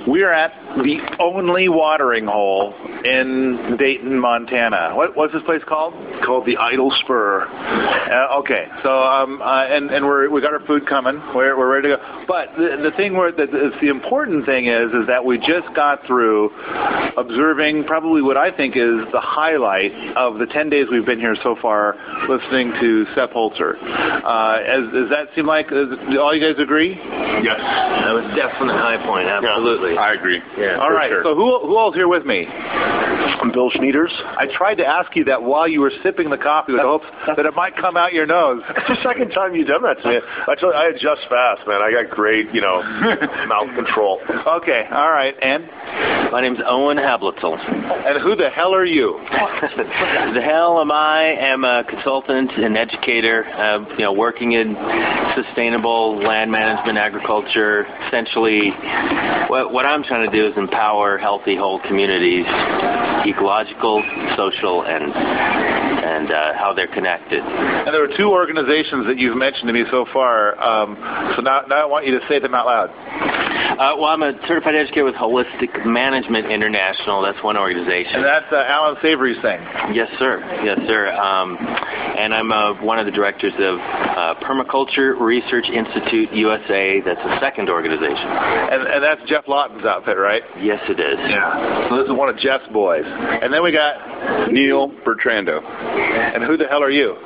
We are at the only watering hole in Dayton, Montana. What's this place called? Called the Idle Spur. Okay, so we got our food coming. We're ready to go. But the important thing is that we just got through observing probably what I think is the highlight of the 10 days we've been here so far, listening to Sepp Holzer. Does that seem like all you guys agree? Yes, that was definitely a high point. Absolutely, yeah, I agree. Yeah, all right. Sure. So who all's here with me? I'm Bill Schneiders. I tried to ask you that while you were sipping the coffee with hopes that it might come out your nose. It's the second time you've done that to me. I adjust fast, man. I got great, mouth control. Okay, all right. And? My name's Owen Hablitzel. And who the hell are you? The hell am I? I'm a consultant and educator, working in sustainable land management, agriculture. Essentially, what I'm trying to do is empower healthy, whole communities, ecological, social, and how they're connected. And there were two organizations that you've mentioned to me so far, so now I want you to say them out loud. Well, I'm a certified educator with Holistic Management International. That's one organization. And that's Alan Savory's thing. Yes, sir. Yes, sir. And I'm one of the directors of Permaculture Research Institute USA. That's a second organization. And that's Jeff Lawton's outfit, right? Yes, it is. Yeah. So this is one of Jeff's boys. And then we got Neil Bertrando. And who the hell are you?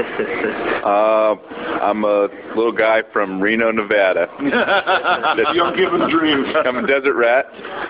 I'm a little guy from Reno, Nevada. Young given dreams. I'm a desert rat,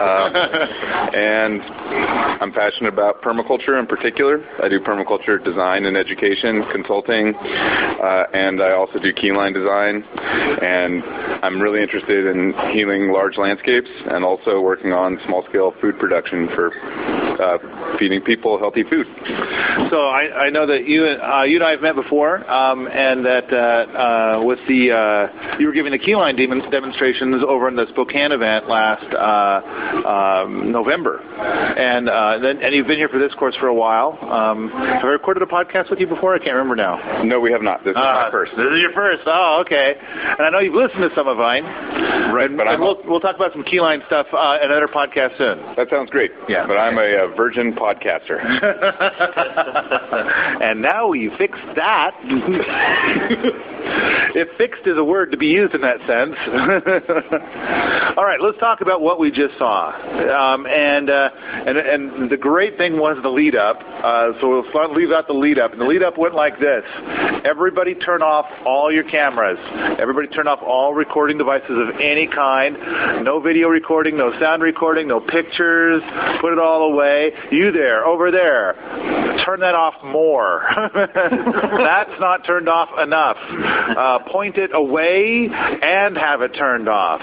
and I'm passionate about permaculture in particular. I do permaculture design and education, consulting, and I also do keyline design. And I'm really interested in healing large landscapes and also working on small-scale food production for feeding people healthy food. So I know that you and I have met before, and that with you were giving the keyline demonstrations over in the Spokane event last November, and you've been here for this course for a while. Have I recorded a podcast with you before? I can't remember now. No, we have not. This is my first. This is your first. Oh, okay. And I know you've listened to some of mine. Right, but we'll talk about some keyline stuff in another podcast soon. That sounds great. Yeah, but I'm a virgin podcaster. And now we fixed that. If fixed is a word to be used in that sense. All right, let's talk about what we just saw. And the great thing was the lead up. So we'll leave out the lead up. And the lead up went like this. Everybody turn off all your cameras. Everybody turn off all recording devices of any kind. No video recording, no sound recording, no pictures. Put it all away. You there, over there. Turn that off more. That's not turned off enough. Point it away and have it turned off.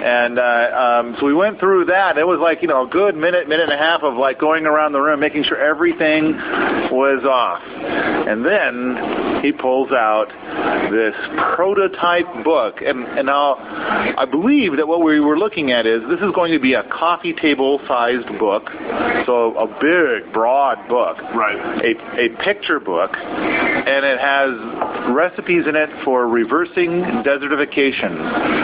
And so we went through that. It was like, a good minute and a half of like going around the room, making sure everything was off. And then he pulls out this prototype book. And now I believe that what we were looking at is this is going to be a coffee table sized book. So a big, broad book. Right. A picture book. And it has recipes in it for reversing desertification.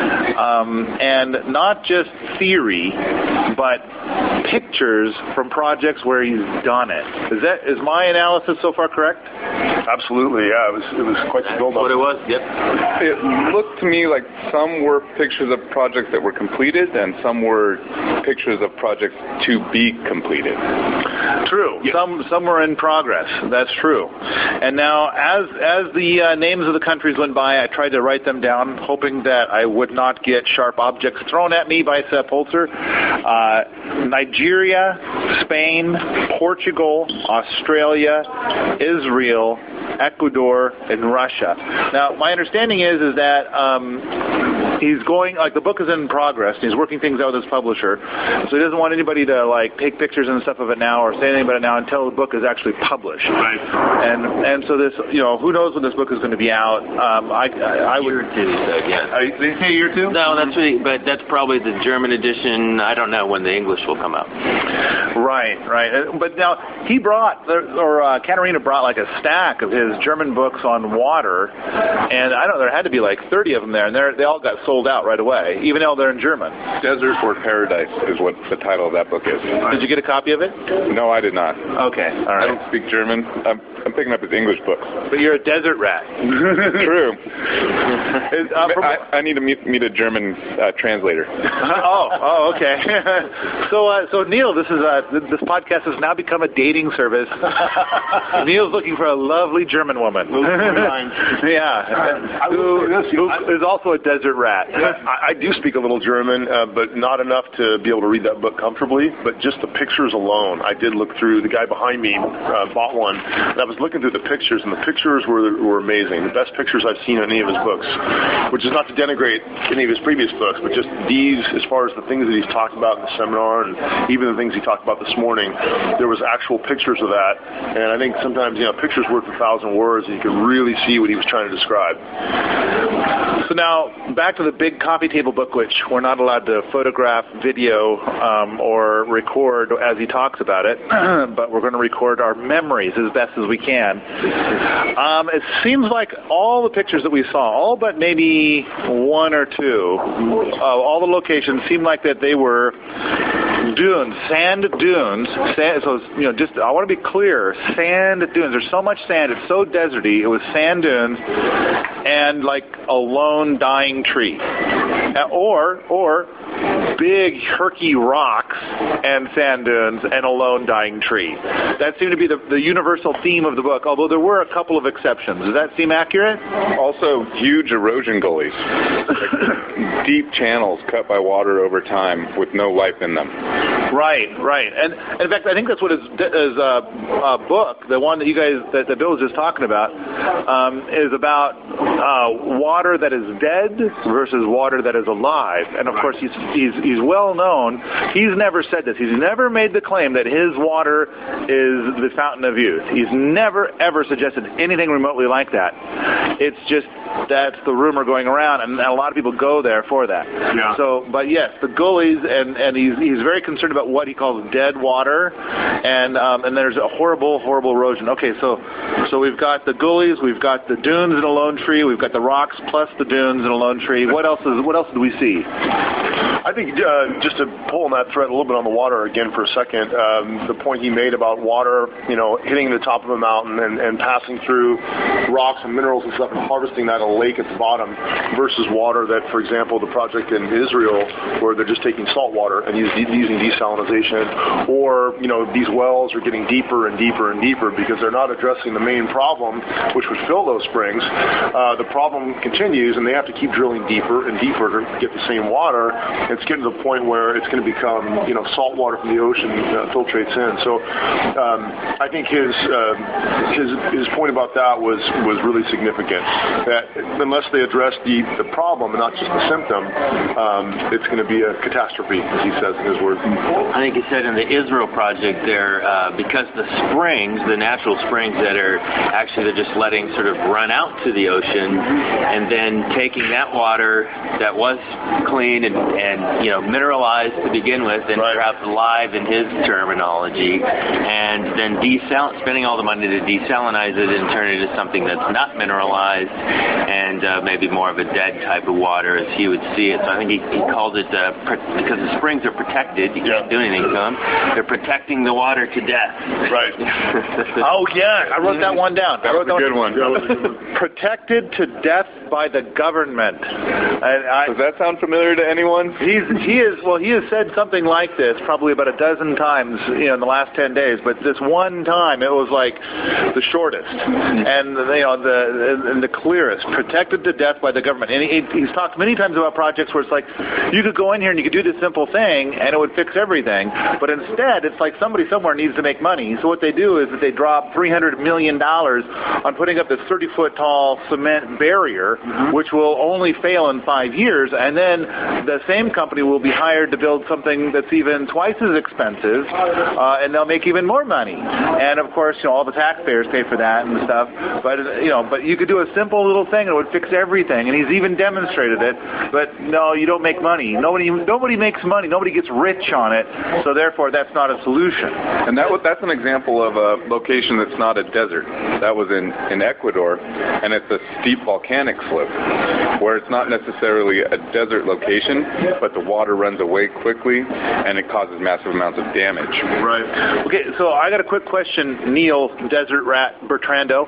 And not just theory, but pictures from projects where he's done it. Is my analysis so far correct? Absolutely, yeah. It was quite the build-up. What it was, yep. It looked to me like some were pictures of projects that were completed and some were pictures of projects to be completed. True. Yep. Some were in progress. That's true. And now, as the names of the countries went by, I tried to write them down, hoping that I would not get sharp objects thrown at me by Sepp Holzer. Nigeria, Spain, Portugal, Australia, Israel, Ecuador, and Russia. Now, my understanding is that he's going, like, the book is in progress, and he's working things out with his publisher, so he doesn't want anybody to, like, take pictures and stuff of it now or say anything about it now until the book is actually published. Right. And so this, who knows when this book is going to be out. I would... A year or two, he said, yeah. Did he say a year or two? No, but that's probably the German edition. I don't know when the English will come out. Right. But now, he brought, Katarina brought like a stack of his German books on water, and I don't know, there had to be like 30 of them there, and they all got sold sold out right away, even though they're in German. Desert or Paradise is what the title of that book is. Did you get a copy of it? No, I did not. Okay, all right. I don't speak German. I'm picking up his English books. But you're a desert rat. True. I need to meet a German translator. Okay. So Neil, this podcast has now become a dating service. Neil's looking for a lovely German woman. Yeah. Who is also a desert rat. I do speak a little German, but not enough to be able to read that book comfortably. But just the pictures alone, I did look through. The guy behind me bought one, and I was looking through the pictures, and the pictures were amazing. The best pictures I've seen in any of his books, which is not to denigrate any of his previous books, but just these, as far as the things that he's talked about in the seminar, and even the things he talked about this morning, there was actual pictures of that. And I think sometimes, pictures worth 1,000 words, and you can really see what he was trying to describe. So now, back to the big coffee table book, which we're not allowed to photograph, video, or record as he talks about it, but we're going to record our memories as best as we can. It seems like all the pictures that we saw, all but maybe one or two, all the locations seemed like that they were dunes, sand dunes. So, I want to be clear, sand dunes. There's so much sand, it's so deserty. It was sand dunes and like a lone dying tree. Or big, herky rocks and sand dunes and a lone dying tree. That seemed to be the universal theme of the book, although there were a couple of exceptions. Does that seem accurate? Also, huge erosion gullies. Deep channels cut by water over time with no life in them. Right. And in fact, I think that's what his book, the one that you guys, that Bill was just talking about, is about water that is dead versus water that is alive. And of course, he's well known. He's never said this. He's never made the claim that his water is the fountain of youth. He's never ever suggested anything remotely like that. It's just that's the rumor going around, and a lot of people go there for that. Yeah. So, but yes, the gullies, and he's very concerned about what he calls dead water, and there's a horrible erosion. Okay, so we've got the gullies, we've got the dunes and a lone tree, we've got the rocks plus the dunes and a lone tree. What else do we see? I think just to pull on that thread a little bit on the water again for a second, the point he made about water, hitting the top of a mountain and passing through rocks and minerals and stuff and harvesting that in a lake at the bottom versus water that, for example, the project in Israel where they're just taking salt water and using desalination, or these wells are getting deeper and deeper and deeper because they're not addressing the main problem, which would fill those springs. The problem continues, and they have to keep drilling deeper and deeper to get the same water. It's getting to the point where it's going to become, salt water from the ocean filtrates in. So I think his point about that was really significant. That unless they address the problem and not just the symptom, it's going to be a catastrophe, as he says in his words. I think he said in the Israel project there, because the springs, the natural springs that are actually they're just letting sort of run out to the ocean, and then taking that water that was clean and mineralized to begin with, and perhaps alive in his terminology, and then spending all the money to desalinize it and turn it into something that's not mineralized and maybe more of a dead type of water as he would see it. So I think he called it, because the springs are protected, you can't do anything to them, they're protecting the water to death. Right. Oh, yeah, I wrote that one down. That was a good one. Protected to death by the government. Does that sound familiar to anyone? He has said something like this probably about a dozen times, in the last 10 days. But this one time, it was like the shortest and the clearest. Protected to death by the government. And he's talked many times about projects where it's like you could go in here and you could do this simple thing and it would fix everything. But instead, it's like somebody somewhere needs to make money. So what they do is that they drop $300 million on putting up this 30-foot tall cement barrier, which will only fail in 5 years, and then the same company will be hired to build something that's even twice as expensive, and they'll make even more money. And of course, all the taxpayers pay for that and stuff. But you could do a simple little thing that would fix everything, and he's even demonstrated it. But no, you don't make money. Nobody makes money. Nobody gets rich on it. So therefore, that's not a solution. And that's an example of a location that's not a desert. That was in Ecuador, and it's a steep volcanic slope where it's not necessarily a desert location, but the water runs away quickly, and it causes massive amounts of damage. Right. Okay, so I got a quick question, Neil, Desert Rat Bertrando.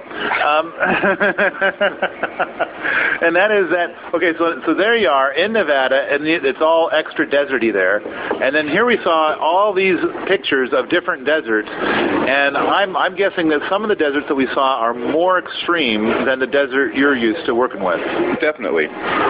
And that is that, okay, so there you are in Nevada, and it's all extra deserty there. And then here we saw all these pictures of different deserts, and I'm guessing that some of the deserts that we saw are more extreme than the desert you're used to working with. Definitely.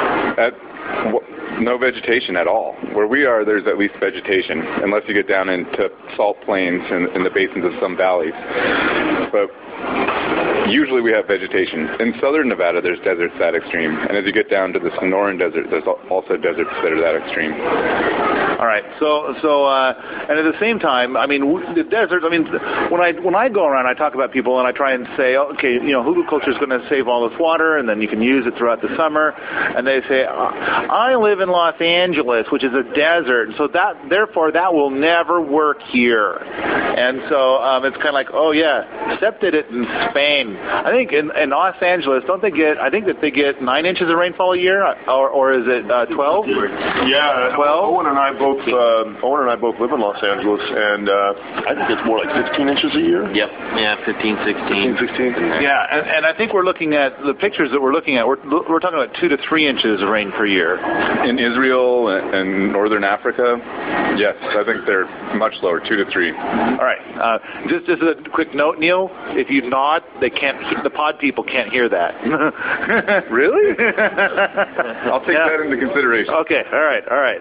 No vegetation at all. Where we are, there's at least vegetation, unless you get down into salt plains and in the basins of some valleys. But usually we have vegetation. In southern Nevada, there's deserts that extreme. And as you get down to the Sonoran Desert, there's also deserts that are that extreme. All right. So, and at the same time, I mean, the deserts, I mean, when I go around, I talk about people and I try and say, okay, hugelkultur is going to save all this water and then you can use it throughout the summer. And they say, I live in Los Angeles, which is a desert. So therefore, that will never work here. And so it's kind of like, oh yeah, Step did it in Spain. I think in Los Angeles, don't they get? I think that they get 9 inches of rainfall a year, or is it 12? Yeah, 12. Owen and I both live in Los Angeles, and I think it's more like 15 inches a year. Yep. Yeah, 15, 16. 15, 16. Yeah, and I think we're looking at the pictures that we're looking at. We're talking about 2 to 3 inches of rain per year. In Israel and northern Africa, yes, I think they're much lower, 2 to 3. All right. Just a quick note, Neil. If you nod, they can't. The pod people can't hear that. Really? I'll take that into consideration. Okay. All right.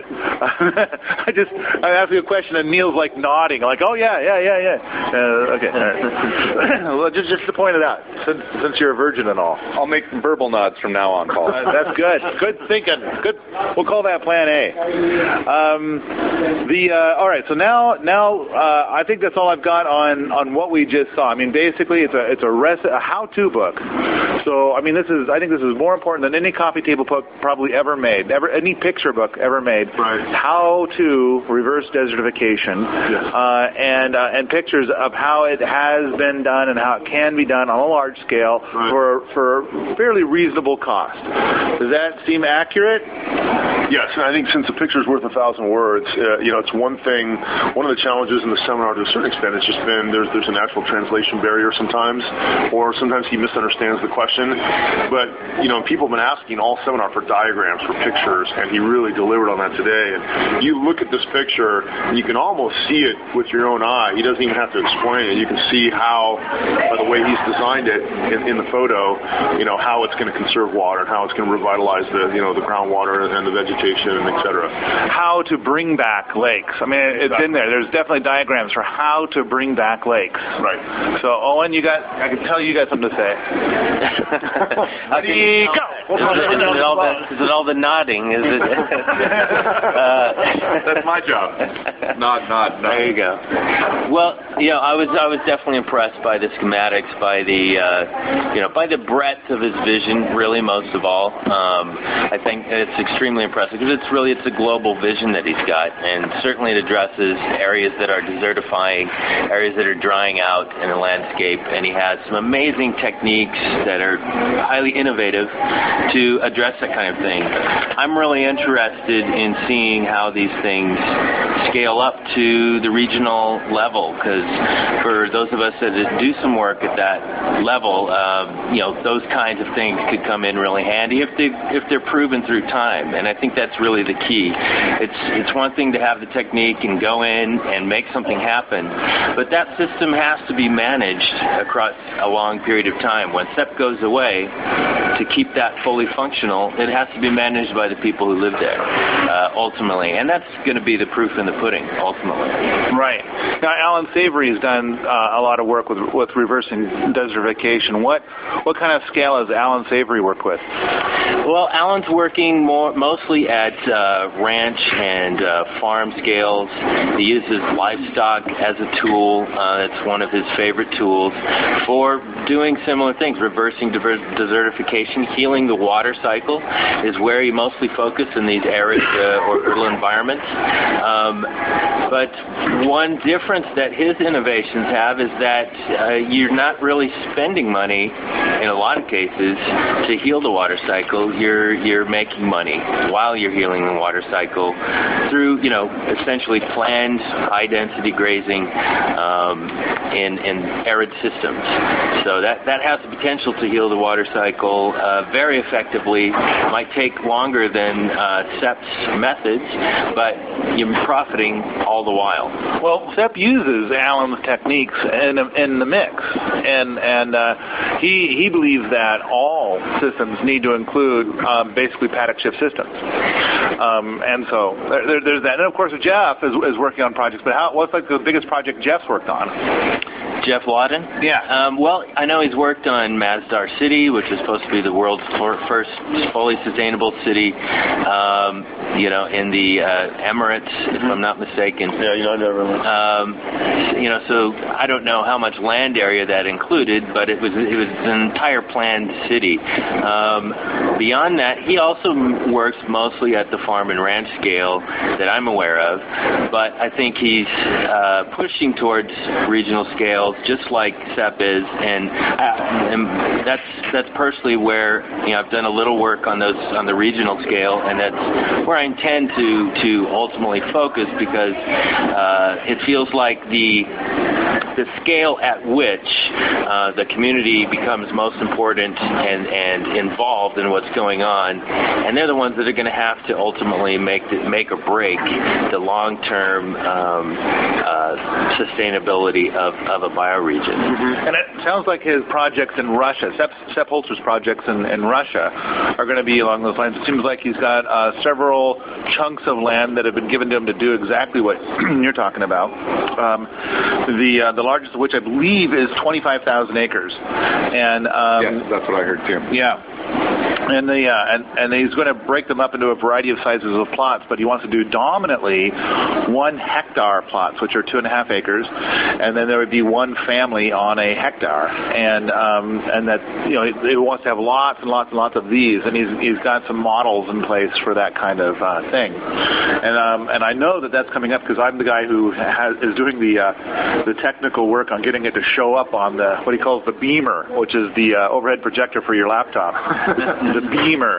I asked you a question, and Neil's like nodding, like, oh yeah. Okay. All right. Well, just to point it out, since you're a virgin and all. I'll make verbal nods from now on, Paul. That's good. Good thinking. Good. We'll call that Plan A. All right. So now I think that's all I've got on what we just saw. I mean, basically, it's a how-to book. So I mean, I think this is more important than any coffee table book probably ever made, any picture book ever made. Right. How to reverse desertification, yes. And pictures of how it has been done and how it can be done on a large scale for fairly reasonable cost. Does that seem accurate? Yes, and I think since the picture's worth 1,000 words, it's one thing. One of the challenges in the seminar, to a certain extent, it's just been there's a natural translation barrier sometimes, or sometimes he misunderstands the question. But people have been asking all seminar for diagrams, for pictures, and he really delivered on that today. And you look at this picture, and you can almost see it with your own eye. He doesn't even have to explain it. You can see how, by the way he's designed it in the photo, how it's going to conserve water and how it's going to revitalize the groundwater and the vegetation, and et cetera. How to bring back lakes. I mean, it's in there. There's definitely diagrams for how to bring back lakes. Right. So, Owen, I can tell you got something to say. Ready, go! Is it all the nodding? Is it? That's my job. Nod. There you go. Well, I was definitely impressed by the schematics, by the breadth of his vision. Really, most of all, I think it's extremely impressive because it's a global vision that he's got, and certainly it addresses areas that are desertifying, areas that are drying out in the landscape, and he has some amazing techniques that are highly innovative to address that kind of thing. I'm really interested in seeing how these things scale up to the regional level, because for those of us that do some work at that level, those kinds of things could come in really handy if they're proven through time. And I think that's really the key. It's one thing to have the technique and go in and make something happen, but that system has to be managed across a long period of time. When SEP goes away, to keep that fully functional, it has to be managed by the people who live there, ultimately. And that's going to be the proof in the pudding, ultimately. Right. Now, Alan Savory has done a lot of work with reversing desertification. What kind of scale has Alan Savory worked with? Well, Alan's working mostly at ranch and farm scales. He uses livestock as a tool. It's one of his favorite tools for doing similar things, reversing desertification. Healing the water cycle is where he mostly focuses in these arid or rural environments. But one difference that his innovations have is that you're not really spending money in a lot of cases to heal the water cycle. You're making money while you're healing the water cycle through, essentially planned high-density grazing in arid systems. So that has the potential to heal the water cycle very effectively. It might take longer than SEP's methods, but you're profiting all the while. Well, SEP uses Alan's techniques in the mix, and he believes that all systems need to include basically paddock shift systems, and so there's that. And of course, Jeff is working on projects. But what's like the biggest project Jeff's worked on? Jeff Wadden? Yeah. Well, I know he's worked on Masdar City, which is supposed to be the world's first fully sustainable city, in the Emirates, if I'm not mistaken. Yeah, United Arab Emirates. So I don't know how much land area that included, but it was an entire planned city. Beyond that, he also works mostly at the farm and ranch scale that I'm aware of, but I think he's pushing towards regional scales, just like SEP is, and that's personally where I've done a little work on the regional scale, and that's where I intend to ultimately focus, because it feels like the scale at which the community becomes most important and involved in what's going on, and they're the ones that are going to have to ultimately make or break the long-term sustainability of a bioregion. Mm-hmm. And it sounds like his projects in Russia, Sepp Holzer's projects in Russia, are going to be along those lines. It seems like he's got several chunks of land that have been given to him to do exactly what you're talking about. The largest of which I believe is 25,000 acres. And yes, that's what I heard too. Yeah. And he's going to break them up into a variety of sizes of plots, but he wants to do dominantly 1 hectare plots, which are 2.5 acres, and then there would be one family on a hectare, and that he wants to have lots and lots and lots of these, and he's got some models in place for that kind of thing, and I know that that's coming up because I'm the guy who is doing the technical work on getting it to show up on what he calls the beamer, which is the overhead projector for your laptop. The beamer.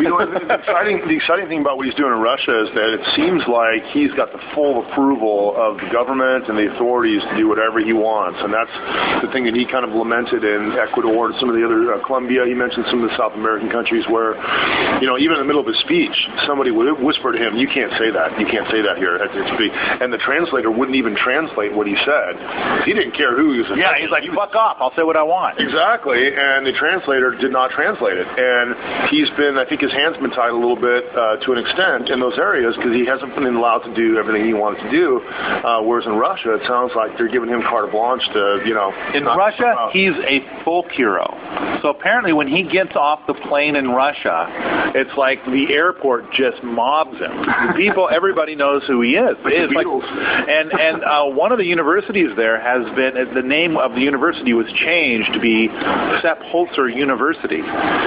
The exciting thing about what he's doing in Russia is that it seems like he's got the full approval of the government and the authorities to do whatever he wants, and that's the thing that he kind of lamented in Ecuador and some of the other Colombia. He mentioned some of the South American countries where, even in the middle of his speech, somebody would whisper to him, "You can't say that. You can't say that here." And the translator wouldn't even translate what he said. He didn't care who he was. Yeah, he's like, "Fuck off! I'll say what I want." Exactly, and the translator did not translate it. And I think his hands been tied a little bit to an extent in those areas because he hasn't been allowed to do everything he wanted to do. Whereas in Russia, it sounds like they're giving him carte blanche to, In Russia, he's a folk hero. So apparently when he gets off the plane in Russia, it's like the airport just mobs him. Everybody knows who he is. It's like, and one of the universities there has been, the name of the university was changed to be Sepp Holzer University.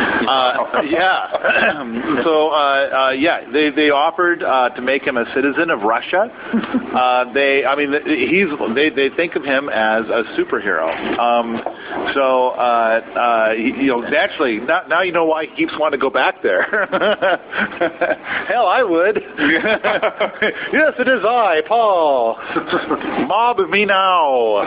They offered to make him a citizen of Russia. They think of him as a superhero. Naturally, now you know why he keeps wanting to go back there. Hell, I would. Yes, it is I, Paul. Mob me now.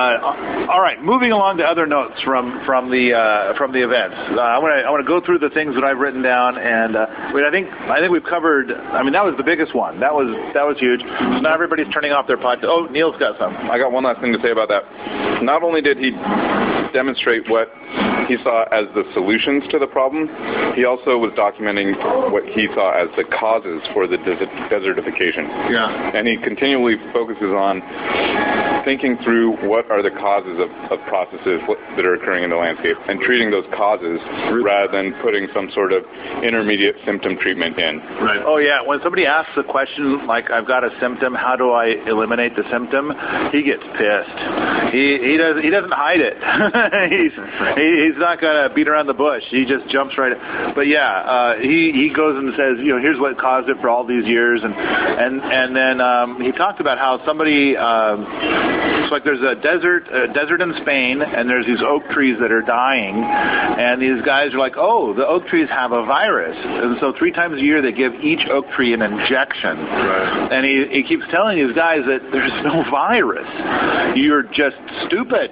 all right, moving along to other notes from the events. I want to go through the things that I've written down, and I think we've covered. I mean, that was the biggest one. That was huge. So now everybody's turning off their podcast. Oh, Neil's got some. I got one last thing to say about that. Not only did he demonstrate what he saw as the solutions to the problem, he also was documenting what he saw as the causes for the desertification. Yeah. And he continually focuses on thinking through what are the causes of processes that are occurring in the landscape and treating those causes rather than putting some sort of intermediate symptom treatment in. Right. Oh, yeah. When somebody asks a question like, I've got a symptom, how do I eliminate the symptom? He gets pissed. He doesn't hide it. He's not going to beat around the bush. He just jumps right in. But yeah, he goes and says, here's what caused it for all these years, and then he talked about how somebody, it's like there's a desert in Spain, and there's these oak trees that are dying, and these guys are like, oh, the oak trees have a virus, and so 3 times a year they give each oak tree an injection. Right. And he keeps telling these guys that there's no virus. You're just stupid.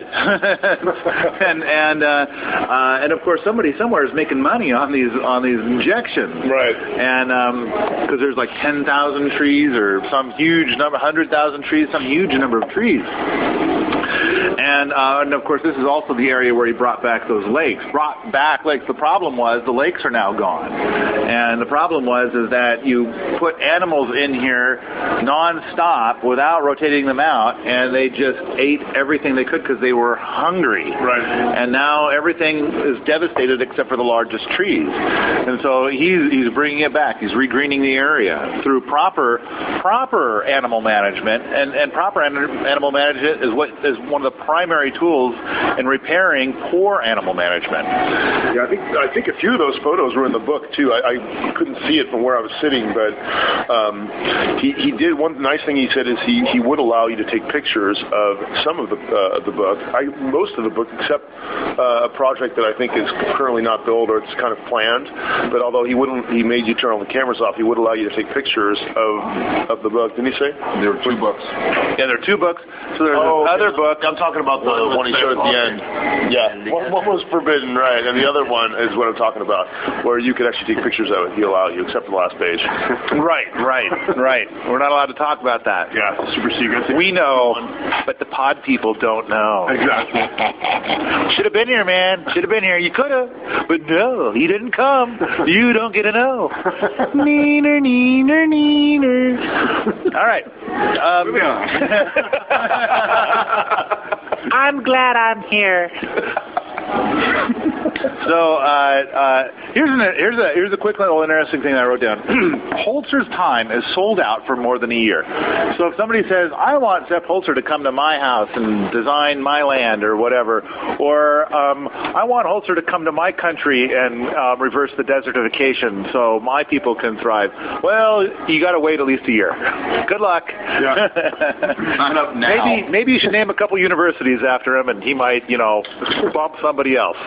and of course somebody somewhere is making money on these injections. Right. And because there's like 10,000 trees or some huge number, 100,000 trees, some huge number of trees. And of course, this is also the area where he brought back those lakes. The problem was the lakes are now gone. And the problem was is that you put animals in here nonstop without rotating them out, and they just ate everything they could because they were hungry. Right. And now everything is devastated except for the largest trees. And so he's bringing it back. He's regreening the area through proper animal management. And proper animal management is one of the primary tools in repairing poor animal management. Yeah, I think a few of those photos were in the book too. I couldn't see it from where I was sitting, but he did. One nice thing he said is he would allow you to take pictures of some of the book, most of the book, except a project that I think is currently not built or it's kind of planned. But although he made you turn all the cameras off, he would allow you to take pictures of the book. Didn't he say? There were 2 books. Yeah, there are 2 books. So there's another book. I'm talking about the one he showed at the end. Yeah, one was forbidden, right? And the other one is what I'm talking about, where you could actually take pictures of it. He'll allow you, except for the last page. Right. We're not allowed to talk about that. Yeah, super secret. We know, but the pod people don't know. Exactly. Should have been here, man. Should have been here. You could have, but no, he didn't come. You don't get to know. Neener. All right. Moving on. I'm glad I'm here. So here's a quick little interesting thing I wrote down. Holzer's time is sold out for more than a year. So if somebody says, I want Sepp Holzer to come to my house and design my land or whatever, or I want Holzer to come to my country and reverse the desertification so my people can thrive, well, you got to wait at least a year. Good luck. Yeah. Sign up now. Maybe you should name a couple universities after him, and he might, bump somebody else.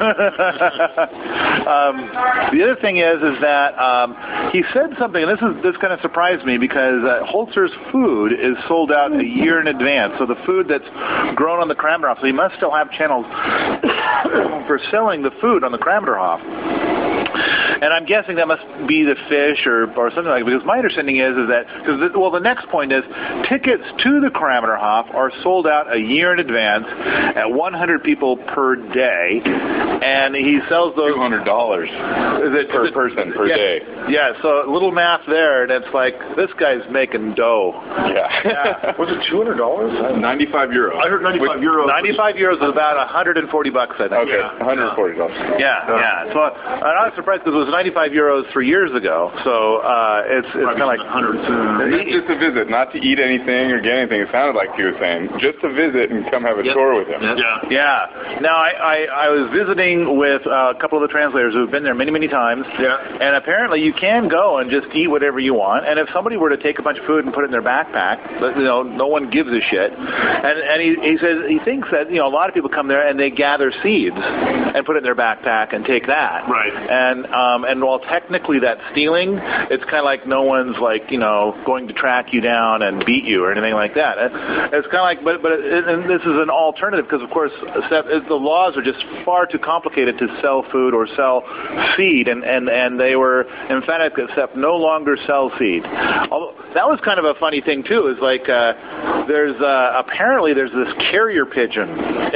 The other thing is that he said something, and this kind of surprised me because Holzer's food is sold out a year in advance. So the food that's grown on the Kramnerhof, so he must still have channels for selling the food on the Kramnerhof. And I'm guessing that must be the fish or something like that, because my understanding is that, the next point is tickets to the Kramnerhof are sold out a year in advance at 100 people per day, and he sells those $200 per person per day. Yeah, so a little math there, and it's like, this guy's making dough. Yeah. Was it $200? 95 euros. I heard 95 euros. 95 euros is about $140, I think. Okay, Yeah. $140. Yeah. So I'm not surprised because it was 95 euros 3 years ago. So it's kind of like 100. It's just a visit, not to eat anything or get anything. It sounded like he was saying just to visit and come have a tour with him. Yeah. Now I was visiting with a couple of the translators who've been there many, many times. Yeah. And apparently you can go and just eat whatever you want. And if somebody were to take a bunch of food and put it in their backpack, no one gives a shit. And he says he thinks that a lot of people come there and they gather seeds and put it in their backpack and take that. Right. And And while technically that's stealing, it's kind of like no one's like, going to track you down and beat you or anything like that. It's kind of like, and this is an alternative because, of course, the laws are just far too complicated to sell food or sell seed, and they were emphatic that SEP no longer sell seed. Although that was kind of a funny thing too. Is like apparently there's this carrier pigeon.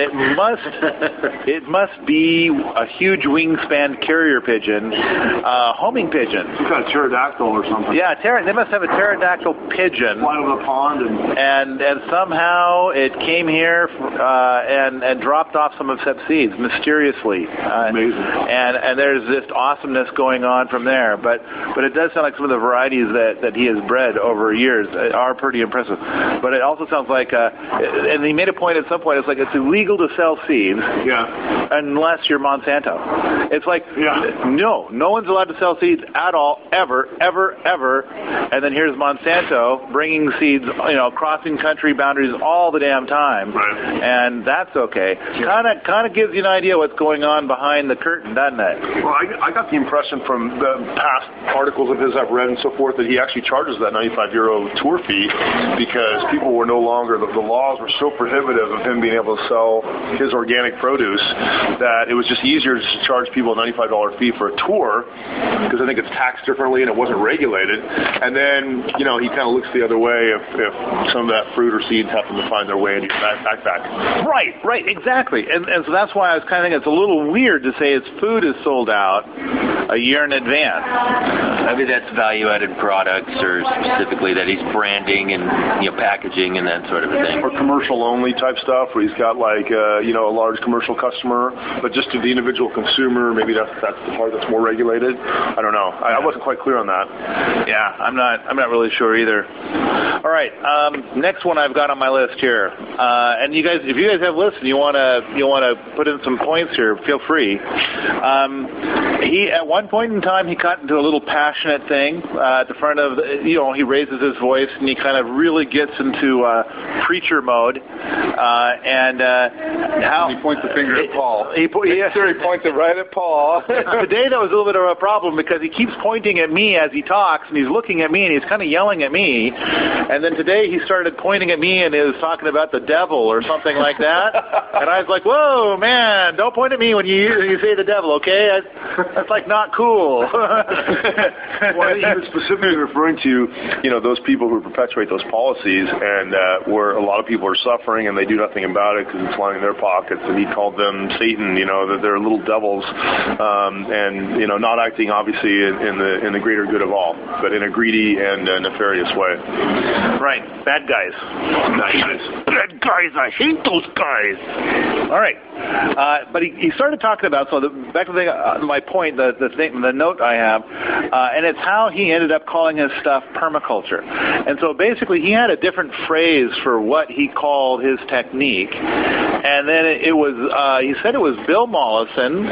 It must be a huge wingspan carrier pigeon, homing pigeon. Some kind of pterodactyl or something. Yeah, they must have a pterodactyl pigeon. Fly over the pond and somehow it came here and dropped off some of SEP's seeds mysteriously. Amazing. And there's this awesomeness going on from there. But it does sound like some of the varieties that he has bred over years are pretty impressive. But it also sounds like, and he made a point at some point, it's like it's illegal to sell seeds unless you're Monsanto. It's like, no one's allowed to sell seeds at all, ever. And then here's Monsanto bringing seeds, crossing country boundaries all the damn time. Right. And that's okay. Kind of gives you an idea what's going on behind the curtain, doesn't it? Well, I got the impression from the past articles of his I've read and so forth that he actually charges that €95 tour fee because people were no longer, the laws were so prohibitive of him being able to sell his organic produce that it was just easier to charge people a $95 fee for a tour because I think it's taxed differently and it wasn't regulated. And then, he kind of looks the other way if some of that fruit or seeds happen to find their way into your backpack. Right, exactly. And so that's why I was kind of thinking it's a little weird to say his food is sold out a year in advance. Maybe that's value-added products or specifically that he's branding and packaging and that sort of thing. Or commercial-only type stuff where he's got like, a large commercial customer, but just to the individual consumer, maybe that's the part that's more regulated. I don't know. I wasn't quite clear on that. Yeah, I'm not really sure either. All right, next one I've got on my list here, and if you guys have listened, you want to put in some points here, feel free. He at one point in time he got into a little passionate thing at the front of he raises his voice and he kind of really gets into preacher mode, and how he points the finger at Paul. He points it right at Paul. Today that was a little bit of a problem because he keeps pointing at me as he talks and he's looking at me and he's kind of yelling at me, and then today he started pointing at me and he was talking about the devil or something like that, and I was like, whoa man, don't point at me when you say the devil, okay? That's like not cool. Well, he was specifically referring to those people who perpetuate those policies and where a lot of people are suffering and they do nothing about it because it's lying in their pockets, and he called them Satan, that they're little devils, and not acting obviously in the greater good of all, but in a greedy and nefarious way. Right, bad guys. Bad guys, I hate those guys. All right, but he started talking about back to my point, the note I have, and it's how he ended up calling his stuff permaculture. And so basically he had a different phrase for what he called his technique, and then it was he said it was Bill Mollison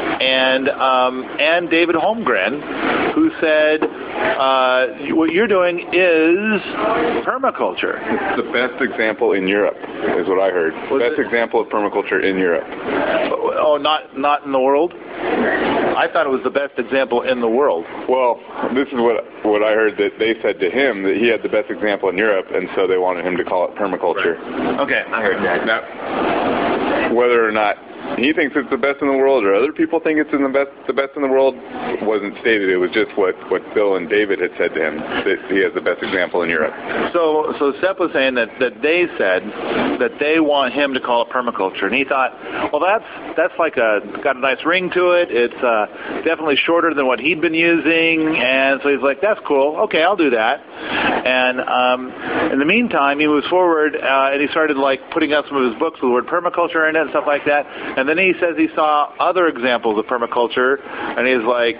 and David Holmgren who said what you're doing is permaculture. It's the best example in Europe, is what I heard. Best example of permaculture in Europe. Oh, not in the world? I thought it was the best example in the world. Well, this is what I heard that they said to him, that he had the best example in Europe, and so they wanted him to call it permaculture. Right. Okay, I heard that. Now, whether or not he thinks it's the best in the world or other people think it's the best in the world wasn't stated. It was just what Bill and David had said to him, that he has the best example in Europe. So Sepp was saying that they said that they want him to call it permaculture, and he thought, well, that's like got a nice ring to it. It's definitely shorter than what he'd been using, and so he's like, that's cool. Okay, I'll do that. And in the meantime, he moves forward and he started like putting out some of his books with the word permaculture in it and stuff like that. And then he says he saw other examples of permaculture, and he's like,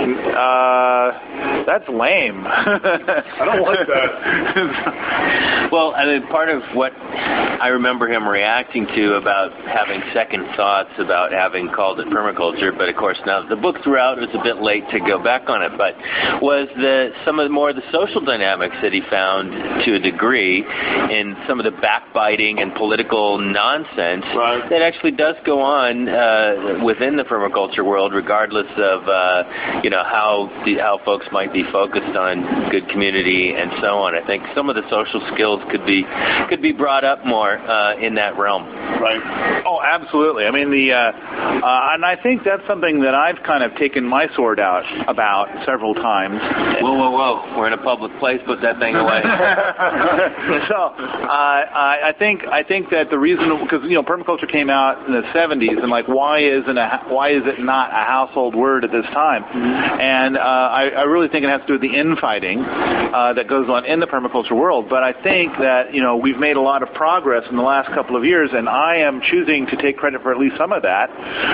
that's lame. I don't like that. Well, I mean, part of what I remember him reacting to about having second thoughts about having called it permaculture, but of course now the books were out, it was a bit late to go back on it, but was some of the more of the social dynamics dynamics that he found to a degree in some of the backbiting and political nonsense that actually does go on within the permaculture world, regardless of how folks might be focused on good community and so on. I think some of the social skills could be brought up more in that realm. Right. Oh, absolutely. I mean, and I think that's something that I've kind of taken my sword out about several times. Whoa. We're in a public place. Put that thing away. So I think that the reason, because permaculture came out in the 70s, and why is it not a household word at this time? And I really think it has to do with the infighting that goes on in the permaculture world. But I think that we've made a lot of progress in the last couple of years, and I am choosing to take credit for at least some of that.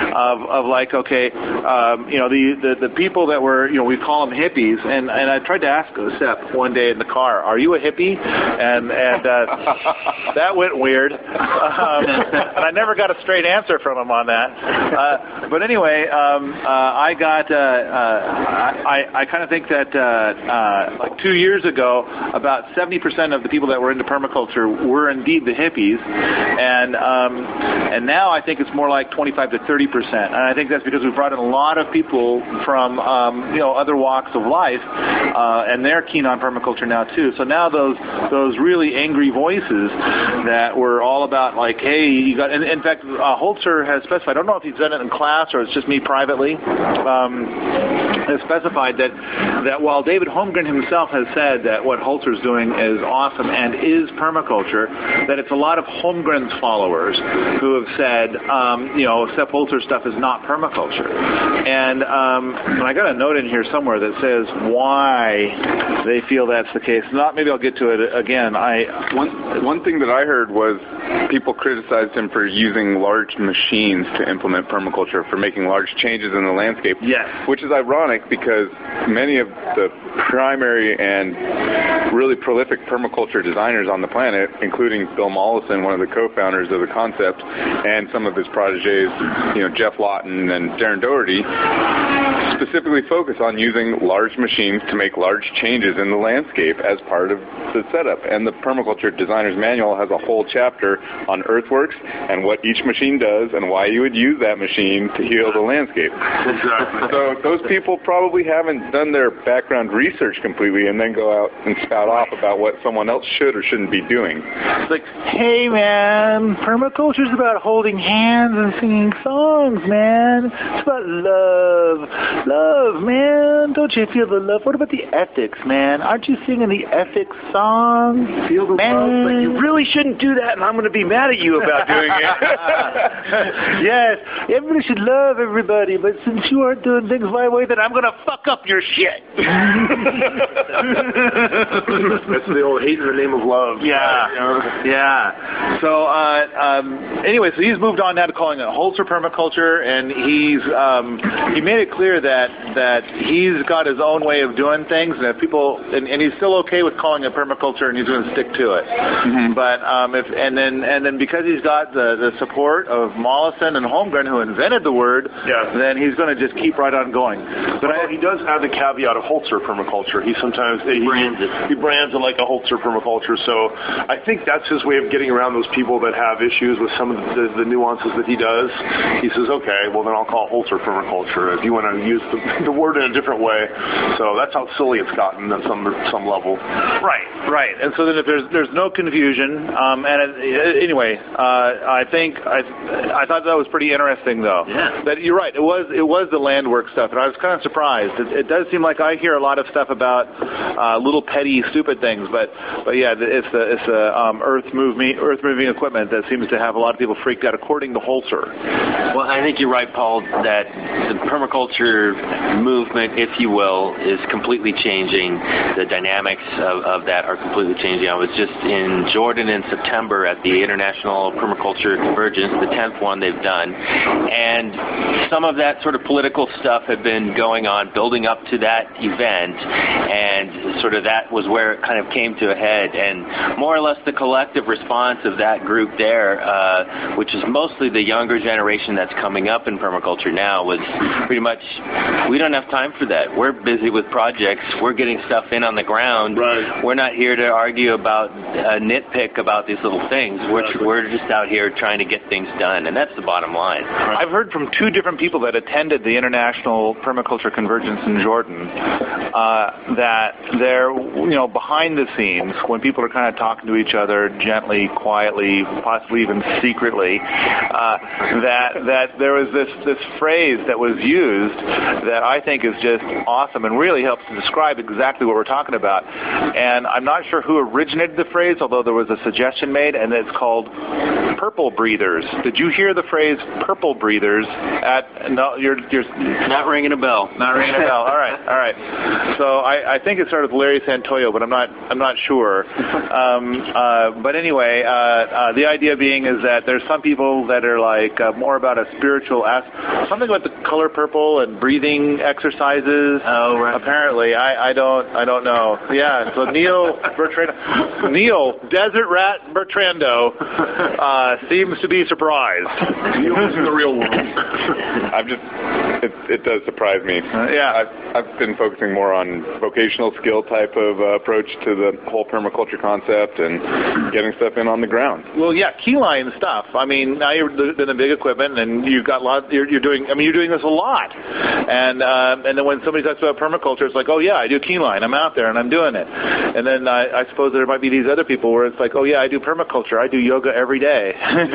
The people that were we call them hippies, and I tried to ask Seth one day in the car, "Are you a hippie?" And that went weird. And I never got a straight answer from him on that. But anyway, I kind of think that 2 years ago, about 70% of the people that were into permaculture were indeed the hippies, and now I think it's more like 25 to 30%. And I think that's because we've brought in a lot of people from other walks of life, and they're keen on permaculture now too. So now those really angry voices that were all about hey, you got. And in fact, Holzer has specified. I don't know if he's done it in class or it's just me privately. Has specified that while David Holmgren himself has said that what Holzer's doing is awesome and is permaculture, that it's a lot of Holmgren's followers who have said, Sepp Holzer stuff is not permaculture. And I got a note in here somewhere that says why they feel that's the case. Maybe I'll get to it again. One thing that I heard was people criticized him for using large machines to implement permaculture, for making large changes in the landscape. Yes. Which is ironic because many of the primary and really prolific permaculture designers on the planet, including Bill Mollison, one of the co-founders of the concept, and some of his protégés, Jeff Lawton and Darren Doherty, specifically focus on using large machines to make large changes in the landscape as part of the setup. And the Permaculture Designer's Manual has a whole chapter on earthworks and what each machine does and why you would use that machine to heal the landscape. Exactly. So those people probably haven't done their background research completely and then go out and spout off about what someone else should or shouldn't be doing. It's like, hey man, permaculture's about holding hands and singing songs, man. It's about love. Love, man. Don't you feel the love? What about the ethics, man? Aren't you singing the ethics song? Feel the man. love, but you really shouldn't do that, and I'm going to be mad at you about doing it. Yes, everybody should love everybody, but since you aren't doing things my way, then I'm going to fuck up your shit. That's the old hate in the name of love. Yeah. So anyway, so he's moved on now to calling it Holzer permaculture, and he made it clear that he's got his own way of doing things, and if people and he's still okay with calling it permaculture, and he's going to stick to it. Mm-hmm. But and then because he's got the support of Mollison and Holmgren, who invented the word, then he's going to just keep right on going. But he does add the caveat of Holzer permaculture. He sometimes he brands it like a Holzer permaculture. So I think that's his way of getting around those people that have issues with some of the nuances that he does. He says, okay, well then I'll call it Holzer permaculture if you want to use the word in a different way. So that's how silly it's gotten at some level. Right. And so then if there's no confusion, anyway, I thought that was pretty interesting though. Yeah. That you're right. It was the land work stuff, and I was kind of surprised. It does seem like I hear a lot of stuff about little petty stupid things, but yeah, it's the earth moving equipment that seems to have a lot of people freaked out, according to Holzer. Well, I think you're right, Paul, that the permaculture movement, if you will, is completely changing. The dynamics of that are completely changing. I was just in Jordan in September at the International Permaculture Convergence, the 10th one they've done, and some of that sort of political stuff had been going on, building up to that event, and and sort of that was where it kind of came to a head. And more or less the collective response of that group there, which is mostly the younger generation that's coming up in permaculture now, was pretty much, we don't have time for that. We're busy with projects. We're getting stuff in on the ground. Right. We're not here to argue about, nitpick about these little things. We're just out here trying to get things done, and that's the bottom line. I've heard from 2 different people that attended the International Permaculture Convergence in Jordan that they're, behind the scenes, when people are kind of talking to each other gently, quietly, possibly even secretly, that there was this phrase that was used that I think is just awesome and really helps to describe exactly what we're talking about. And I'm not sure who originated the phrase, although there was a suggestion made, and it's called purple breathers. Did you hear the phrase purple breathers? No, you're not ringing a bell. Not ringing a bell. All right. So I think it started with Larry Santoyo, but I'm not sure. But anyway, the idea being is that there's some people that are like more about a spiritual something about the color purple and breathing exercises. Oh, right. Apparently, I don't know. Yeah. So Neil Desert Rat Bertrando seems to be surprised. Neil's in the real world. It does surprise me. Yeah. I've been focusing more on vocational skill type of approach to the whole permaculture concept and getting stuff in on the ground. Well, yeah, keyline stuff. I mean, now you're in the big equipment, and you've got you're doing this a lot. And then when somebody talks about permaculture, it's like, oh yeah, I do keyline. I'm out there and I'm doing it. And then I suppose there might be these other people where it's like, oh yeah, I do permaculture. I do yoga every day.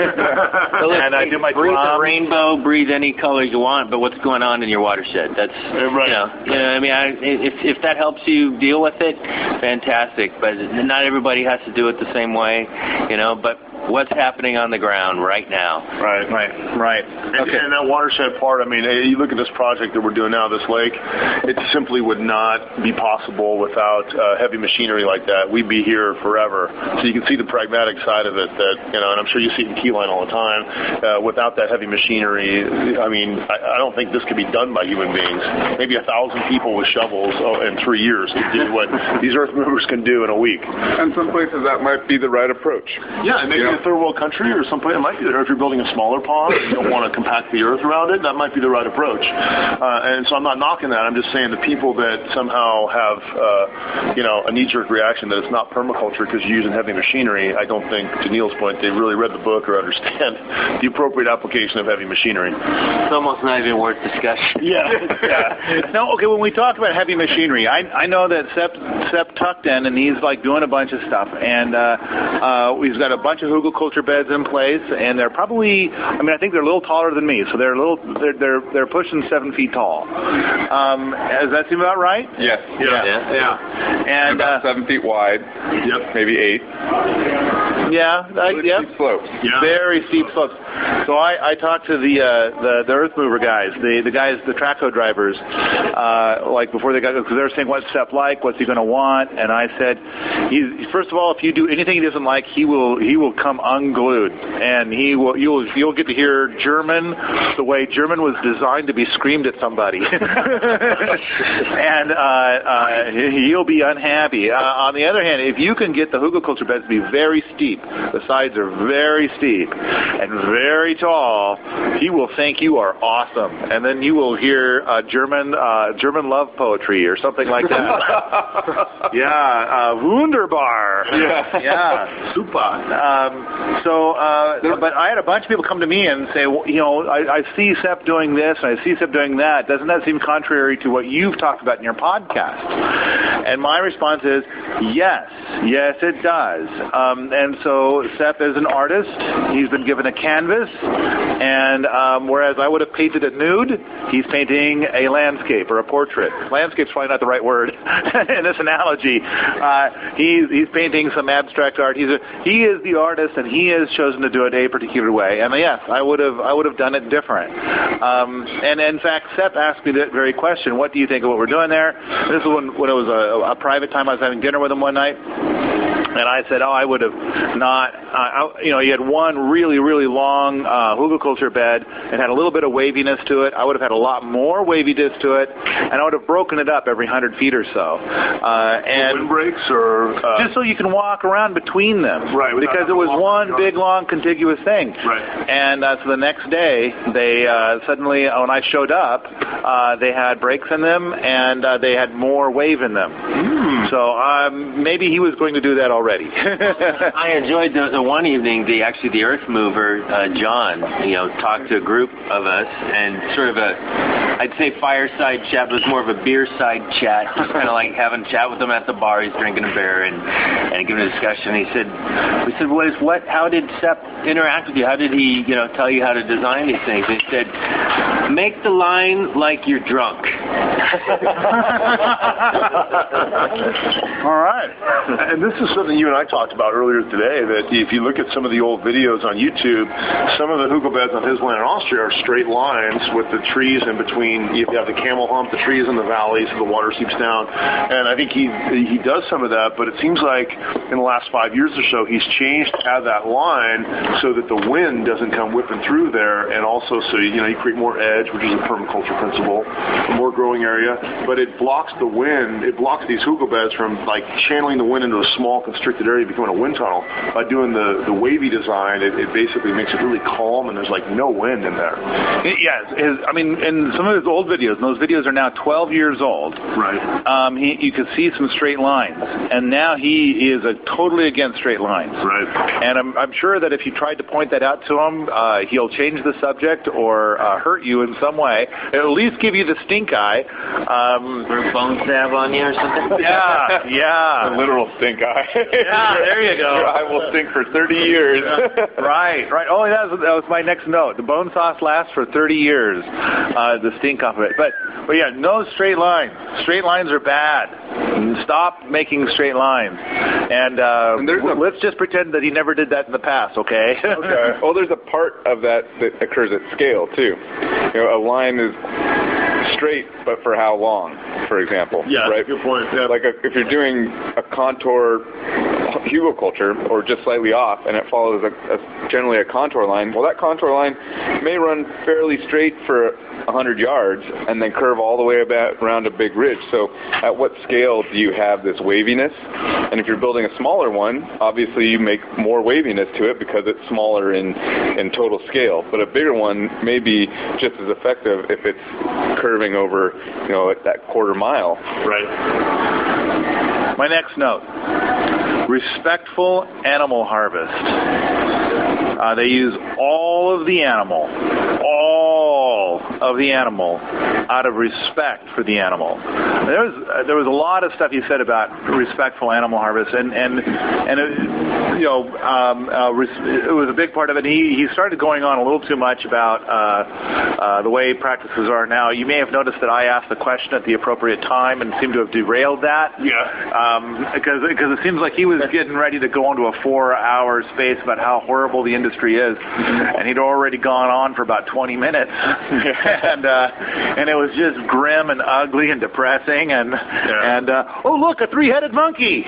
And I do my breathe the rainbow, breathe any color you want, but what's going on in your watershed? That's right. I mean, if that helps you deal with it, fantastic. But not everybody has to do it the same way, But what's happening on the ground right now? Right. Okay. And that watershed part, I mean, you look at this project that we're doing now, this lake, it simply would not be possible without heavy machinery like that. We'd be here forever. So you can see the pragmatic side of it that, and I'm sure you see it in Keyline all the time. Without that heavy machinery, I mean, I don't think this could be done by human beings. Maybe 1,000 people with shovels in 3 years could do what these earth movers can do in a week. And some places that might be the right approach. Yeah, maybe a third world country or someplace it might be there. If you're building a smaller pond and you don't want to compact the earth around it, that might be the right approach. And so I'm not knocking that. I'm just saying the people that somehow have, a knee-jerk reaction that it's not permaculture because you're using heavy machinery, I don't think, to Neil's point, they really read the book or understand the appropriate application of heavy machinery. It's almost not even worth discussion. Yeah. No, okay, when we talk about heavy machinery, I know that Sepp tucked in and he's like doing a bunch of stuff, and he's got a bunch of hugelkultur beds in place, and they're probably, I think they're a little taller than me, so they're pushing 7 feet tall. Does that seem about right? Yes. Yeah. And about 7 feet wide. Yep. Maybe 8. Yeah. Steep slopes. Yeah. Very steep slopes. So I talked to the earth mover guys, the guys, the Traco drivers, like before they got, because they were saying what's Sepp like, what's he going to want, and I said, first of all, if you do anything he doesn't like, he will come unglued, and you'll get to hear German the way German was designed to be screamed at somebody, and he'll be unhappy. On the other hand, if you can get the hugelkultur beds to be very steep, the sides are very steep and very tall, he will think you are awesome, and then you will hear German love poetry or something like that. Yeah, wunderbar. Yeah, super. But I had a bunch of people come to me and say, well, I see Sepp doing this, and I see Sepp doing that. Doesn't that seem contrary to what you've talked about in your podcast? And my response is, yes, it does. And so Sepp is an artist. He's been given a canvas, and whereas I would have painted a nude, he's painting a landscape or a portrait. Landscape's probably not the right word in this analogy. He's painting some abstract art. He is the artist, and he has chosen to do it a particular way. And yes, I would have done it different. And in fact, Sepp asked me that very question: what do you think of what we're doing there? And this is when it was a private time. I was having dinner with him one night. And I said, I would have not, he had one really, really long hugelkultur bed and had a little bit of waviness to it. I would have had a lot more waviness to it, and I would have broken it up every 100 feet or so. And windbreaks or... just so you can walk around between them. Right. Because it was one big, long, contiguous thing. Right. And so the next day, they suddenly, when I showed up, they had breaks in them, and they had more wave in them. So maybe he was going to do that already. I enjoyed the one evening, the Earth Mover, John, talked to a group of us, and sort of I'd say fireside chat, but it was more of a beer side chat, just kind of like having a chat with him at the bar. He's drinking a beer and giving a discussion. We said, how did Sepp interact with you? How did he, tell you how to design these things? He said, make the line like you're drunk. All right. And this is something you and I talked about earlier today, that if you look at some of the old videos on YouTube, some of the hugel beds on his land in Austria are straight lines with the trees in between. You have the camel hump, the trees in the valley, so the water seeps down. And I think he does some of that, but it seems like in the last 5 years or so, he's changed to add that line so that the wind doesn't come whipping through there, and also so you create more edge, which is a permaculture principle, a more growing area, but it blocks the wind. It blocks these hugel beds from channeling the wind into a small constricted area, becoming a wind tunnel. By doing the wavy design, it basically makes it really calm, and there's no wind in there. Yes, in some of his old videos, and those videos are now 12 years old. Right. You could see some straight lines, and now he is totally against straight lines. Right. And I'm sure that if you tried to point that out to him, he'll change the subject or hurt you in some way. At least give you the stink eye. Or a bone stab on you or something. Yeah. A literal stink eye. Yeah, there you go. Your eye will stink for 30 years. Right. Oh, that was my next note. The bone sauce lasts for 30 years, the stink off of it. But yeah, no straight lines. Straight lines are bad. Stop making straight lines. And let's just pretend that he never did that in the past, okay? Okay. Well, there's a part of that occurs at scale, too. A line is straight, but for how long, for example? Yeah, right? Good point. Yeah. If you're doing a contour hugelkultur, or just slightly off, and it follows generally a contour line, well, that contour line may run fairly straight for 100 yards and then curve all the way around a big ridge. So at what scale do you have this waviness? And if you're building a smaller one, obviously you make more waviness to it because it's smaller in total scale. But a bigger one may be just as effective if it's curving over, that quarter mile. Right. My next note, respectful animal harvest. They use all of the animal out of respect for the animal. There was a lot of stuff he said about respectful animal harvest, and it was a big part of it. He started going on a little too much about the way practices are now. You may have noticed that I asked the question at the appropriate time and seemed to have derailed that. Yeah. Because it seems like he was getting ready to go into a 4-hour space about how horrible the industry is, and he'd already gone on for about 20 minutes, and it was just grim and ugly and depressing, and oh look, a 3-headed monkey.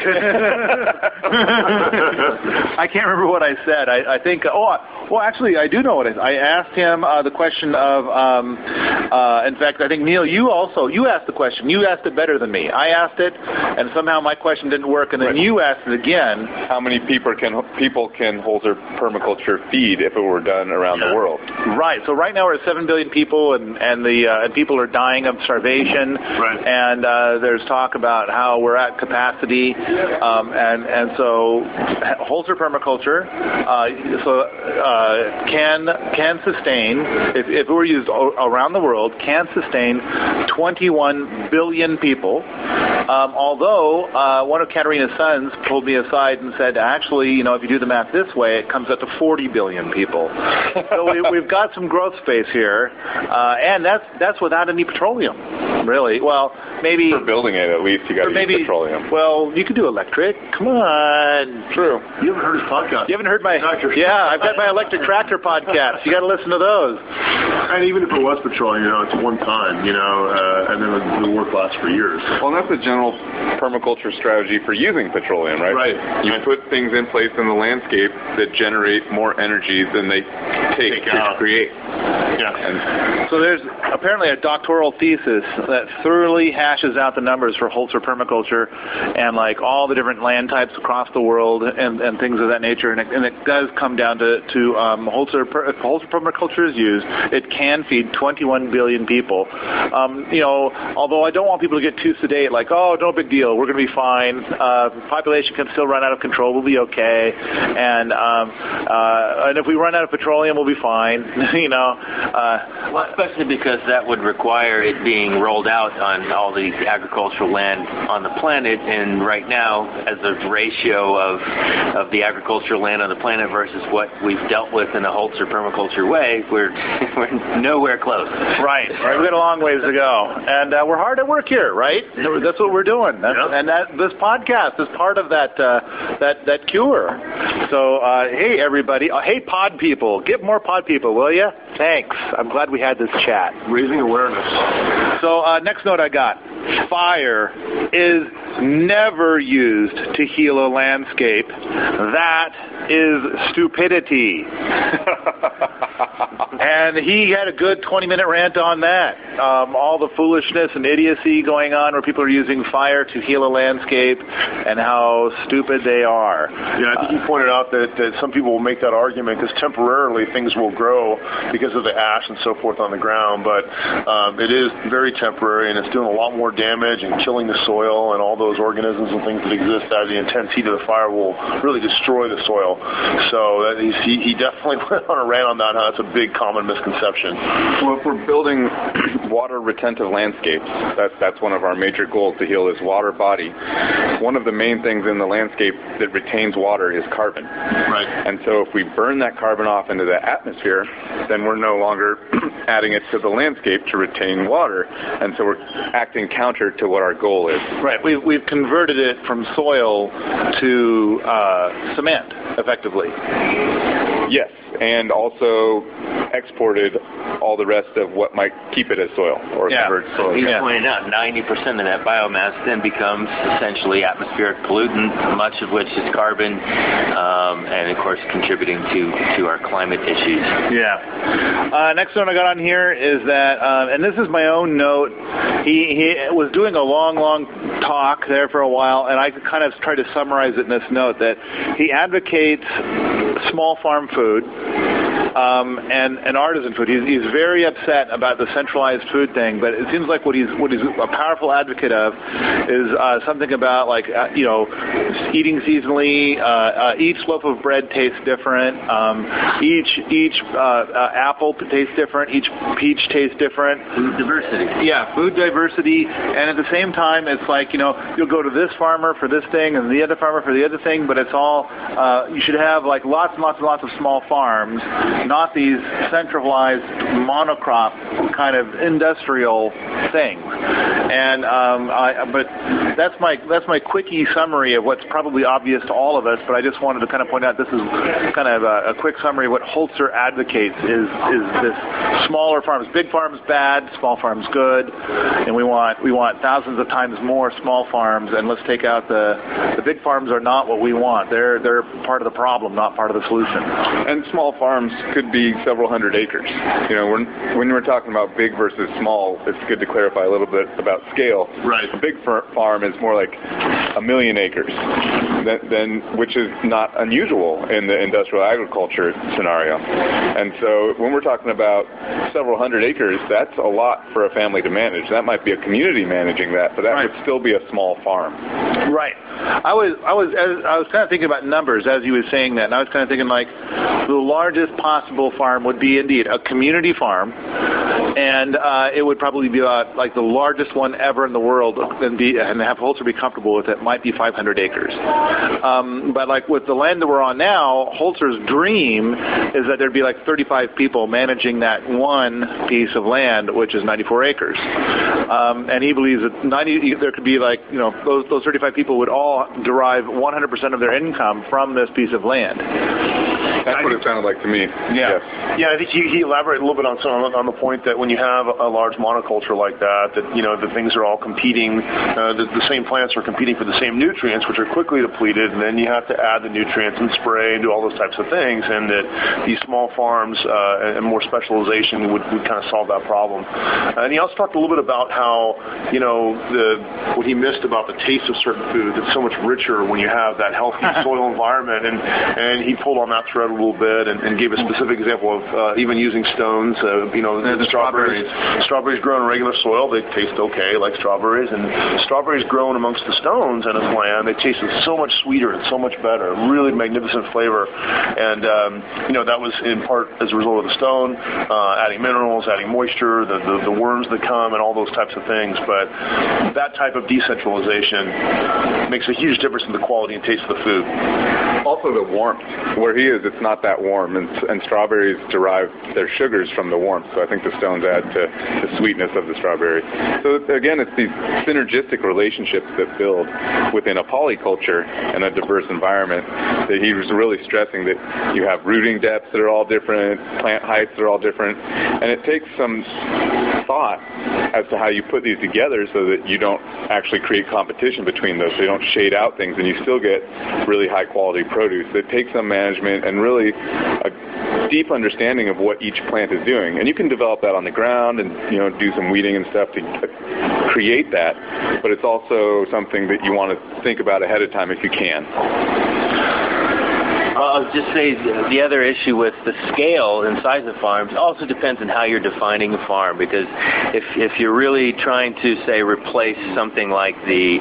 I can't remember what I said. I think actually I do know what I asked him the question of in fact I think Neil you asked the question. You asked it better than me. I asked it and somehow my question didn't work, and then you asked it again. How many people can Holzer permaculture feed if it were done around the world? Right. So right now we're at 7 billion people, and people are dying of starvation. Right. And there's talk about how we're at capacity, and so Holzer permaculture can sustain, if it were used around the world, can sustain 21 billion people. Although one of Katerina's sons pulled me aside and said, actually, if you do the math this way, it comes up to 40 billion people. So we've got some growth space here, and that's without any petroleum, really. Well, maybe for building it, at least you got to use petroleum. Well, you could do electric. Come on. True. You haven't heard his podcast. You haven't heard my Yeah, I've got my electric tractor podcast. You got to listen to those. And even if it was petroleum, it's one time, and then the work lasts for years. Well, that's a general permaculture strategy for using petroleum, right? Right. You put things in place in the landscape that generate more energy than they take to create. Yeah. And so there's apparently a doctoral thesis that thoroughly hashes out the numbers for Holzer permaculture and like all the different land types across the world and things of that nature. And it does come down to Holzer. If Holzer permaculture is used, it can feed 21 billion people. Although I don't want people to get too sedate, like, oh, no big deal, we're going to be fine. Population can still run out of control, we'll be okay. And if we run out of petroleum, we'll be fine. Well, especially because that would require it being rolled out on all the agricultural land on the planet, and right now, as a ratio of the agricultural land on the planet versus what we've dealt with in the Holzer permaculture way, we're nowhere close. Right. We've got a long ways to go, and we're hard at work here, right? That's what we're doing, and this podcast is part of that cure. So, hey everybody, hey pod people, get more pod people, will you? Thanks. I'm glad we had this chat. Raising awareness. So next note I got. Fire is never used to heal a landscape. That is stupidity. And he had a good 20-minute rant on that. All the foolishness and idiocy going on where people are using fire to heal a landscape and how stupid they are. Yeah, I think you pointed out that some people will make that argument because temporarily things will grow because of the ash and so forth on the ground, but it is very temporary and it's doing a lot more damage and killing the soil and all those organisms and things that exist as the intense heat of the fire will really destroy the soil. So he definitely went on a rant on that. That's a big common misconception. Well, if we're building water retentive landscapes, that's one of our major goals to heal this water body. One of the main things in the landscape that retains water is carbon. Right. And so if we burn that carbon off into the atmosphere, then we're no longer adding it to the landscape to retain water. And so we're acting counter to what our goal is. Right. We've converted it from soil to cement, effectively. Yes, and also exported all the rest of what might keep it as soil or convert soil. He's pointing out 90% of that biomass then becomes essentially atmospheric pollutant, much of which is carbon, and of course contributing to our climate issues. Yeah. Next one I got on here is that, and this is my own note, he was doing a long talk there for a while, and I kind of tried to summarize it in this note that he advocates small farm food and artisan food. He's very upset about the centralized food thing, but it seems like what he's a powerful advocate of is something about like eating seasonally. Each loaf of bread tastes different. Each apple tastes different. Each peach tastes different. Food diversity. Yeah, food diversity, and at the same time, it's like you'll go to this farmer for this thing and the other farmer for the other thing, but it's all you should have like lots and lots of small farms, not these centralized monocrop kind of industrial things. And but that's my quickie summary of what's probably obvious to all of us. But I just wanted to kind of point out this is kind of a quick summary of what Holzer advocates is this smaller farms, big farms bad, small farms good, and we want thousands of times more small farms, and let's take out the big farms are not what we want. They're part of the problem, not part of the solution. And small farms could be several hundred acres. When we're talking about big versus small, it's good to clarify a little bit about scale. Right. A big farm is more like 1 million acres, which is not unusual in the industrial agriculture scenario. And so when we're talking about several hundred acres, that's a lot for a family to manage. That might be a community managing that, but that would still be a small farm. Right. I was kind of thinking about numbers as you were saying that, and I was kind of thinking like the largest possible farm would be indeed a community farm, and it would probably be like the largest one ever in the world, and have Holzer be comfortable with it, might be 500 acres. But like with the land that we're on now, Holzer's dream is that there'd be like 35 people managing that one piece of land, which is 94 acres. And he believes that there could be like, those 35 people would all derive 100% of their income from this piece of land. That's what it sounded like to me. Yeah. Yes. Yeah, I think he elaborated a little bit on the point that when you have a large monoculture like that the things are all competing, the same plants are competing for the same nutrients, which are quickly depleted, and then you have to add the nutrients and spray and do all those types of things, and that these small farms and more specialization would kind of solve that problem. And he also talked a little bit about how, what he missed about the taste of certain foods. It's so much richer when you have that healthy soil environment, and he pulled on that thread a little bit and gave a specific example of even using stones. The strawberries. Strawberries grown in regular soil, they taste okay, like strawberries, and strawberries grown amongst the stones in his land, they tasted so much sweeter and so much better. Really magnificent flavor, and that was in part as a result of the stone, adding minerals, adding moisture, the worms that come, and all those types of things. But that type of decentralization makes a huge difference in the quality and taste of the food. Also the warmth. Where he is, it's not that warm, and strawberries derive their sugars from the warmth, so I think the stones add to the sweetness of the strawberry. So again, it's these synergistic relationships that build within a polyculture and a diverse environment that he was really stressing, that you have rooting depths that are all different, plant heights that are all different, and it takes some thought as to how you put these together so that you don't actually create competition between those, so you don't shade out things and you still get really high quality produce. It takes some management and really a deep understanding of what each plant is doing, and you can develop that on the ground and do some weeding and stuff to create that, but it's also something that you want to think about ahead of time if you can. I'll just say the other issue with the scale and size of farms also depends on how you're defining a farm, because if you're really trying to, say, replace something like the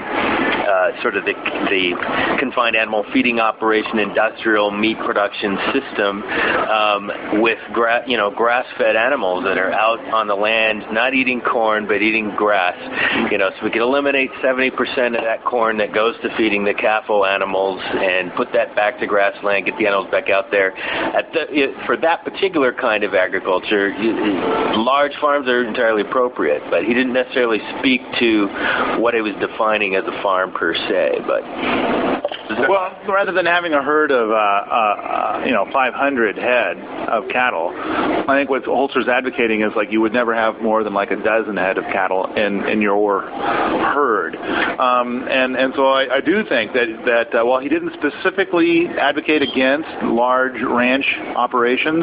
confined animal feeding operation, industrial meat production system with grass-fed animals that are out on the land, not eating corn but eating grass, so we could eliminate 70% of that corn that goes to feeding the CAFO animals and put that back to grassland, get the animals back out there. For that particular kind of agriculture, large farms are entirely appropriate, but he didn't necessarily speak to what he was defining as a farm per se. But rather than having a herd of 500 head of cattle, I think what Holzer's advocating is you would never have more than a dozen head of cattle in your herd, and so I do think that while he didn't specifically advocate against large ranch operations,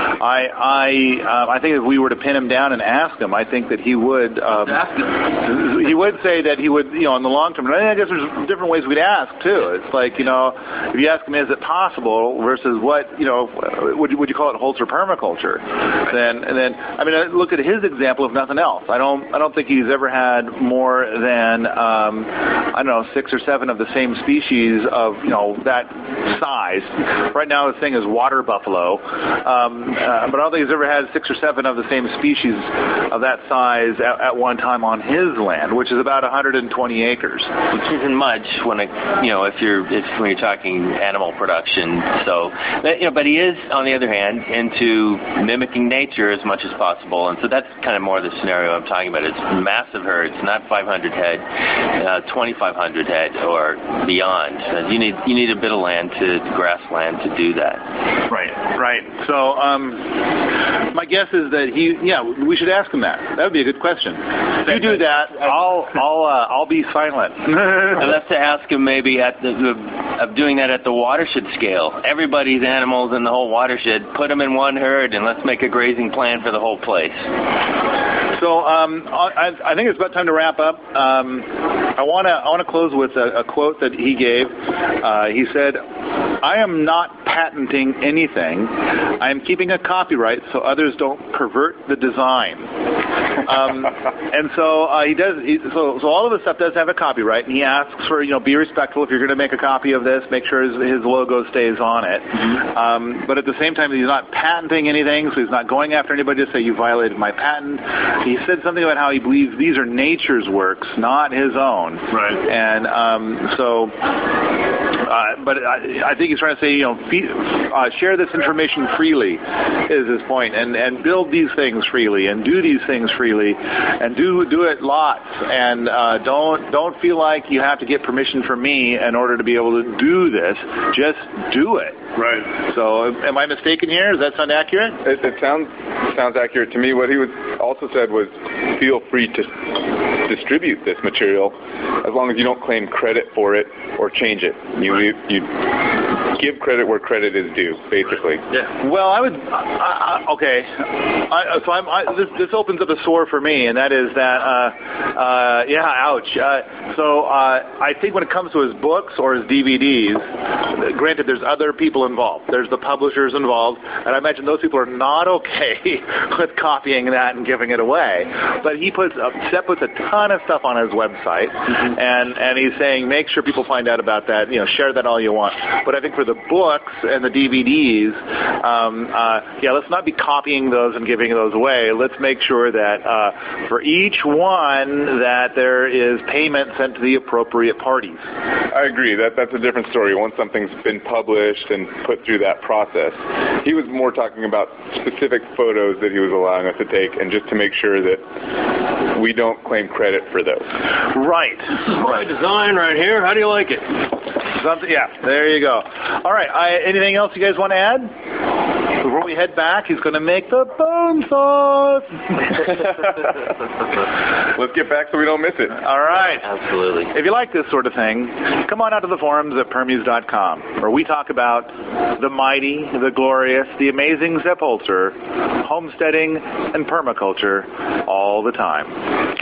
I think if we were to pin him down and ask him, I think that he would say that he would, in the long term. And I guess there's different ways we'd ask too. It's if you ask him, is it possible versus what, would you call it Holzer permaculture? Then I mean, look at his example if nothing else. I don't think he's ever had more than 6 or 7 of the same species of that size. Right now his thing is water buffalo, but I don't think he's ever had 6 or 7 of the same species of that size at one time on his land, which is about 120 acres. Which isn't much when when you're talking animal production. So, but he is, on the other hand, into mimicking nature as much as possible, and so that's kind of more the scenario I'm talking about. It's massive herds, not 500 head, 2,500 head or beyond. You need a bit of land, grassland, to do that. Right. So my guess is that we should ask him that. That would be a good question. If you do that, I'll be silent. I'd have to ask him maybe of doing that at the watershed scale. Everybody's animals in the whole watershed, put them in one herd, and let's make a grazing plan for the whole place. So I think it's about time to wrap up. I want to close with a quote that he gave. He said, "I am not patenting anything. I am keeping a copyright so others don't pervert the design." And so he does. So all of this stuff does have a copyright, and he asks for be respectful. If you're going to make a copy of this, make sure his logo stays on it. Mm-hmm. But at the same time, he's not patenting anything, so he's not going after anybody to say you violated my patent. He said something about how he believes these are nature's works, not his own. Right. And but I think he's trying to say, share this information freely is his point, and build these things freely and do these things things freely, and do it lots. And don't feel like you have to get permission from me in order to be able to do this. Just do it. Right. So, am I mistaken here? Does that sound accurate? It sounds accurate to me. What he also said was, feel free to distribute this material as long as you don't claim credit for it or change it. You give credit where credit is due, basically. Yeah. Well, I would. Okay. This opens up a sore for me, and that is that. Ouch. I think when it comes to his books or his DVDs, granted, there's other people involved. There's the publishers involved, and I imagine those people are not okay with copying that and giving it away. But Seth puts a ton of stuff on his website, and he's saying make sure people find out about that. Share that all you want. But I think for the books and the DVDs, let's not be copying those and giving those away. Let's make sure that for each one that there is payment sent to the appropriate parties. I agree. That's a different story. Once something's been published and put through that process. He was more talking about specific photos that he was allowing us to take, and just to make sure that we don't claim credit for those. Right. My design right here. How do you like it? There you go. All right. Anything else you guys want to add? Before we head back, he's going to make the bone sauce. Let's get back so we don't miss it. All right. Absolutely. If you like this sort of thing, come on out to the forums at Permuse.com, where we talk about the mighty, the glorious, the amazing Sepp Holzer, homesteading, and permaculture all the time.